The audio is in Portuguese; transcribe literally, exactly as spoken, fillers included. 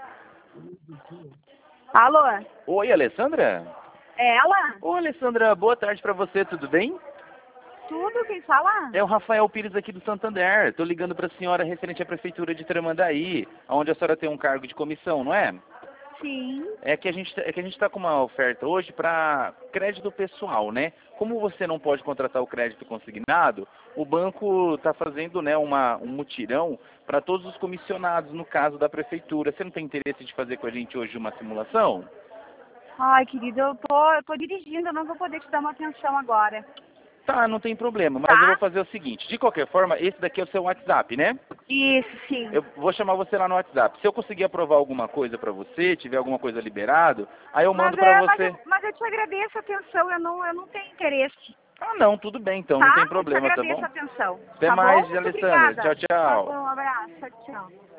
Alô? Oi, Alessandra? É ela? Oi, Alessandra, boa tarde pra você, tudo bem? Tudo, quem fala? É o Rafael Pires aqui do Santander. Tô ligando pra senhora referente à prefeitura de Tramandaí, onde a senhora tem um cargo de comissão, não é? Sim. É que a gente é que a gente está com uma oferta hoje para crédito pessoal, né? Como você não pode contratar o crédito consignado, o banco está fazendo, né, uma, um mutirão para todos os comissionados no caso da prefeitura. Você não tem interesse de fazer com a gente hoje uma simulação? Ai, querido, eu tô, eu tô dirigindo, eu não vou poder te dar uma atenção agora. Tá, não tem problema, mas eu vou Tá? fazer o seguinte. De qualquer forma, esse daqui é o seu WhatsApp, né? Isso, sim. Eu vou chamar você lá no WhatsApp. Se eu conseguir aprovar alguma coisa para você, tiver alguma coisa liberado, aí eu Mas, mando para é, mas, você. eu, mas eu te agradeço a atenção, eu não, eu não tenho interesse. Ah, não, tudo bem então, não tem Tá? Eu te problema, tá agradeço bom? a atenção. Até Tá bom? mais, Muito Alessandra. obrigada. Tchau, Tá tchau. bom, um abraço. Tchau, tchau.